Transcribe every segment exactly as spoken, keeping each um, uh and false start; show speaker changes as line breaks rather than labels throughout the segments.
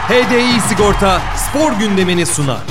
H D I Sigorta spor gündemini sunar.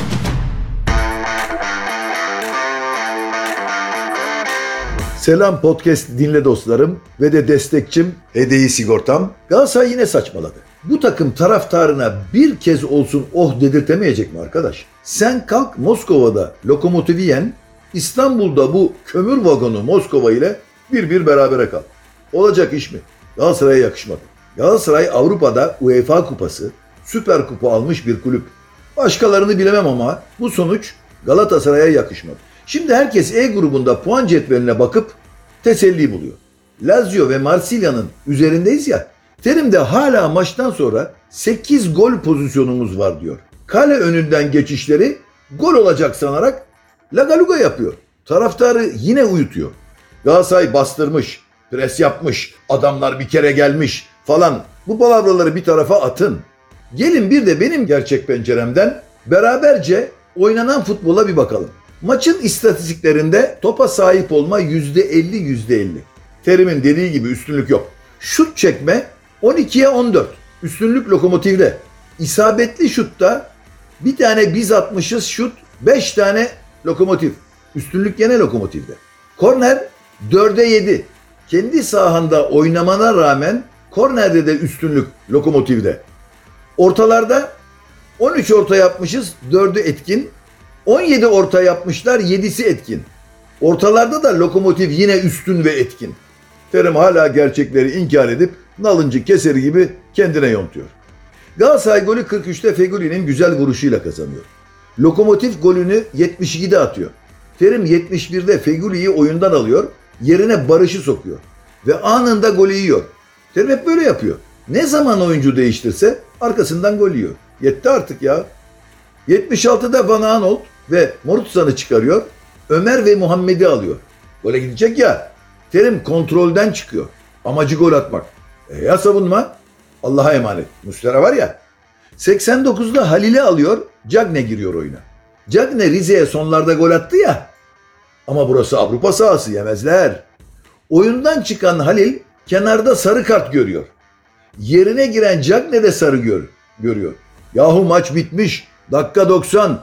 Selam podcast dinle dostlarım ve de destekçim H D I Sigortam. Galatasaray yine saçmaladı. Bu takım taraftarına bir kez olsun oh dedirtemeyecek mi arkadaş? Sen kalk Moskova'da Lokomotiv'i yen, İstanbul'da bu kömür vagonu Moskova ile bir bir berabere kal. Olacak iş mi? Galatasaray'a yakışmadı. Galatasaray Avrupa'da UEFA kupası, Süper Kupa almış bir kulüp. Başkalarını bilemem ama bu sonuç Galatasaray'a yakışmadı. Şimdi herkes E grubunda puan cetveline bakıp teselli buluyor. Lazio ve Marsilya'nın üzerindeyiz ya. Terim de hala maçtan sonra sekiz gol pozisyonumuz var diyor. Kale önünden geçişleri gol olacak sanarak lagaluga yapıyor. Taraftarı yine uyutuyor. Galatasaray bastırmış, pres yapmış, adamlar bir kere gelmiş falan. Bu palavraları bir tarafa atın. Gelin bir de benim gerçek penceremden beraberce oynanan futbola bir bakalım. Maçın istatistiklerinde topa sahip olma yüzde elli yüzde elli. Terim'in dediği gibi üstünlük yok. Şut çekme on ikiye on dört. Üstünlük Lokomotiv'de. İsabetli şutta bir tane biz atmışız şut, beş tane Lokomotiv. Üstünlük gene Lokomotiv'de. Korner dörde yedi. Kendi sahanda oynamana rağmen kornerde de üstünlük Lokomotiv'de. Ortalarda on üç orta yapmışız, dördü etkin. on yedi orta yapmışlar, yedisi etkin. Ortalarda da Lokomotiv yine üstün ve etkin. Terim hala gerçekleri inkar edip nalıncı keseri gibi kendine yontuyor. Galatasaray golü kırk üçte Fegüli'nin güzel vuruşuyla kazanıyor. Lokomotiv golünü yetmiş ikide atıyor. Terim yetmiş birde Fegüli'yi oyundan alıyor, yerine Barış'ı sokuyor. Ve anında golü yiyor. Terim hep böyle yapıyor. Ne zaman oyuncu değiştirse arkasından gol yiyor. Yetti artık ya. yetmiş altıda Van Aanholt ve Morutsan'ı çıkarıyor. Ömer ve Muhammed'i alıyor. Gole gidecek ya. Terim kontrolden çıkıyor. Amacı gol atmak. E ya savunma? Allah'a emanet. Muslera var ya. seksen dokuzda Halil'i alıyor. Cagne giriyor oyuna. Cagne Rize'ye sonlarda gol attı ya. Ama burası Avrupa sahası, yemezler. Oyundan çıkan Halil kenarda sarı kart görüyor. Yerine giren Cagne de sarı gör, görüyor. Yahu maç bitmiş. Dakika doksan.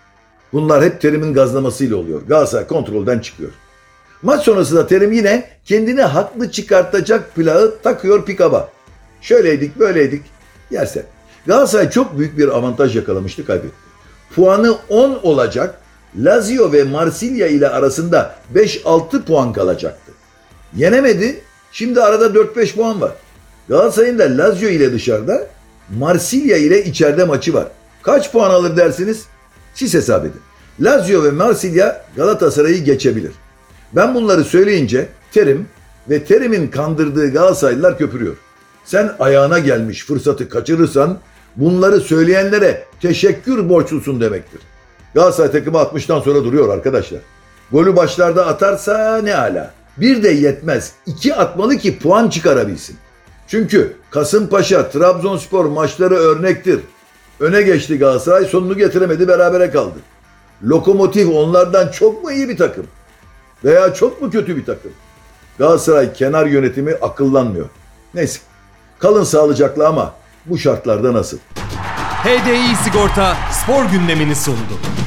Bunlar hep Terim'in gazlamasıyla oluyor. Galatasaray kontrolden çıkıyor. Maç sonrası da Terim yine kendini haklı çıkartacak plağı takıyor pikaba. Şöyleydik böyleydik. Yersen. Galatasaray çok büyük bir avantaj yakalamıştı, kaybetti. Puanı on olacak. Lazio ve Marsilya ile arasında beş altı puan kalacaktı. Yenemedi. Şimdi arada dört beş puan var. Galatasaray'ın da Lazio ile dışarıda, Marsilya ile içeride maçı var. Kaç puan alır dersiniz? Siz hesap edin. Lazio ve Marsilya Galatasaray'ı geçebilir. Ben bunları söyleyince Terim ve Terim'in kandırdığı Galatasaraylılar köpürüyor. Sen ayağına gelmiş fırsatı kaçırırsan bunları söyleyenlere teşekkür borçlusun demektir. Galatasaray takımı altmıştan sonra duruyor arkadaşlar. Golü başlarda atarsa ne ala. Bir de yetmez. İki atmalı ki puan çıkarabilsin. Çünkü Kasımpaşa, Trabzonspor maçları örnektir. Öne geçti Galatasaray, sonunu getiremedi, berabere kaldı. Lokomotiv onlardan çok mu iyi bir takım? Veya çok mu kötü bir takım? Galatasaray kenar yönetimi akıllanmıyor. Neyse, kalın sağlıcakla ama bu şartlarda nasıl?
H D I Sigorta spor gündemini sundu.